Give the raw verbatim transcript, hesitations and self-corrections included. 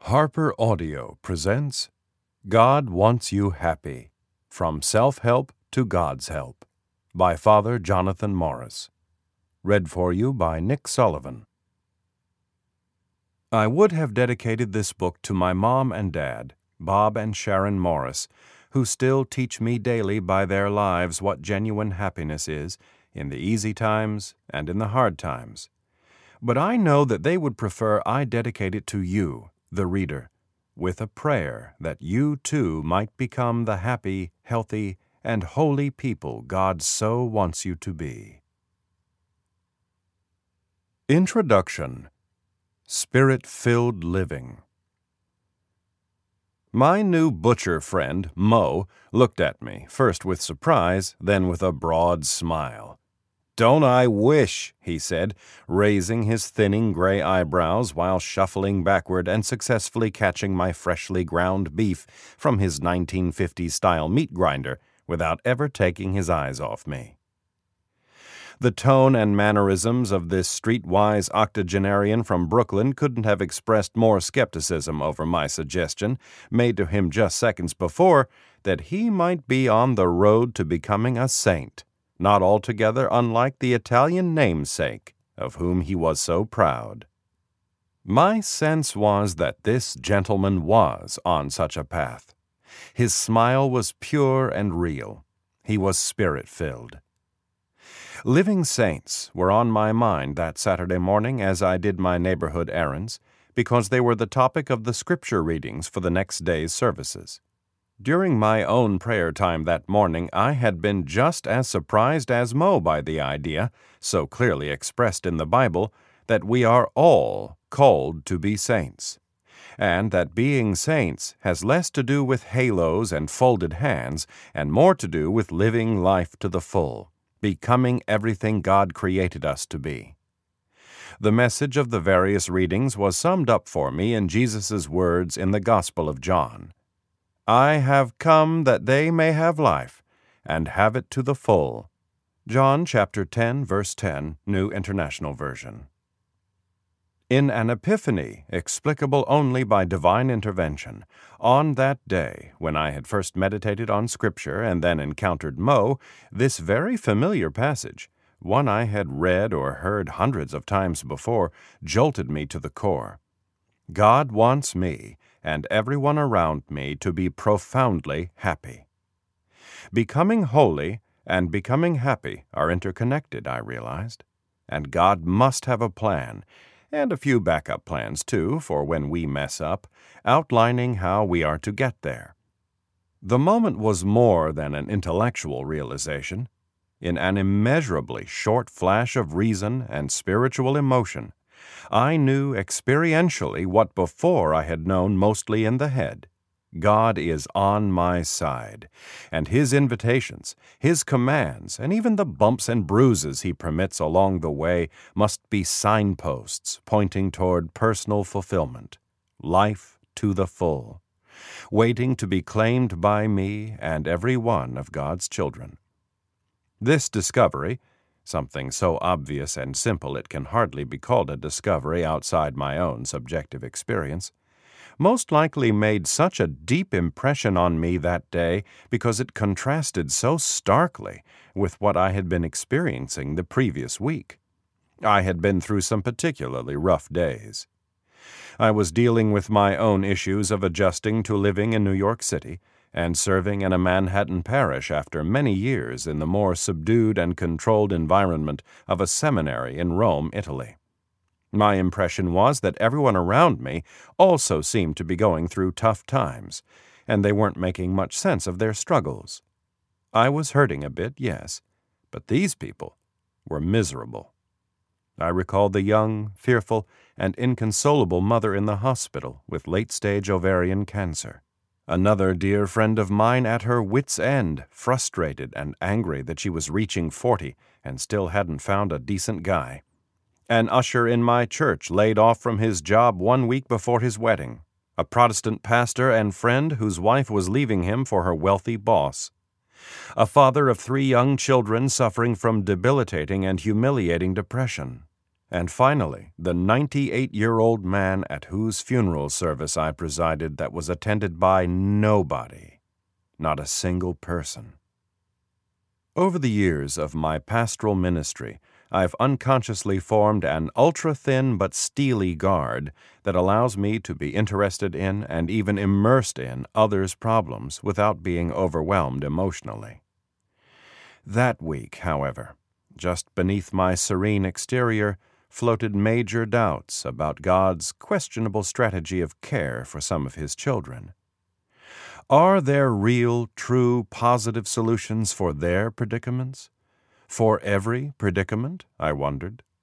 Harper Audio presents God Wants You Happy, From Self-Help to God's Help, by Father Jonathan Morris. Read for you by Nick Sullivan. I would have dedicated this book to my mom and dad, Bob and Sharon Morris, who still teach me daily by their lives what genuine happiness is in the easy times and in the hard times. But I know that they would prefer I dedicate it to you, the reader, with a prayer that you too might become the happy, healthy, and holy people God so wants you to be. Introduction. Spirit-Filled Living. My new butcher friend, Mo, looked at me, first with surprise, then with a broad smile. "Don't I wish," he said, raising his thinning gray eyebrows while shuffling backward and successfully catching my freshly ground beef from his nineteen fifties-style meat grinder without ever taking his eyes off me. The tone and mannerisms of this streetwise octogenarian from Brooklyn couldn't have expressed more skepticism over my suggestion, made to him just seconds before, that he might be on the road to becoming a saint, not altogether unlike the Italian namesake of whom he was so proud. My sense was that this gentleman was on such a path. His smile was pure and real. He was spirit-filled. Living saints were on my mind that Saturday morning as I did my neighborhood errands, because they were the topic of the scripture readings for the next day's services. During my own prayer time that morning, I had been just as surprised as Mo by the idea, so clearly expressed in the Bible, that we are all called to be saints, and that being saints has less to do with halos and folded hands and more to do with living life to the full, becoming everything God created us to be. The message of the various readings was summed up for me in Jesus' words in the Gospel of John. "I have come that they may have life, and have it to the full." John chapter ten, verse ten, New International Version. In an epiphany, explicable only by divine intervention, on that day, when I had first meditated on Scripture and then encountered Mo, this very familiar passage, one I had read or heard hundreds of times before, jolted me to the core. God wants me and everyone around me to be profoundly happy. Becoming holy and becoming happy are interconnected, I realized, and God must have a plan, and a few backup plans too, for when we mess up, outlining how we are to get there. The moment was more than an intellectual realization. In an immeasurably short flash of reason and spiritual emotion, I knew experientially what before I had known mostly in the head. God is on my side, and His invitations, His commands, and even the bumps and bruises He permits along the way must be signposts pointing toward personal fulfillment, life to the full, waiting to be claimed by me and every one of God's children. This discovery, something so obvious and simple it can hardly be called a discovery outside my own subjective experience, most likely made such a deep impression on me that day because it contrasted so starkly with what I had been experiencing the previous week. I had been through some particularly rough days. I was dealing with my own issues of adjusting to living in New York City and serving in a Manhattan parish after many years in the more subdued and controlled environment of a seminary in Rome, Italy. My impression was that everyone around me also seemed to be going through tough times, and they weren't making much sense of their struggles. I was hurting a bit, yes, but these people were miserable. I recalled the young, fearful, and inconsolable mother in the hospital with late-stage ovarian cancer. Another dear friend of mine at her wit's end, frustrated and angry that she was reaching forty and still hadn't found a decent guy. An usher in my church laid off from his job one week before his wedding. A Protestant pastor and friend whose wife was leaving him for her wealthy boss. A father of three young children suffering from debilitating and humiliating depression. And finally, the ninety-eight-year-old man at whose funeral service I presided that was attended by nobody, not a single person. Over the years of my pastoral ministry, I've unconsciously formed an ultra-thin but steely guard that allows me to be interested in and even immersed in others' problems without being overwhelmed emotionally. That week, however, just beneath my serene exterior, floated major doubts about God's questionable strategy of care for some of His children. Are there real, true, positive solutions for their predicaments? For every predicament, I wondered.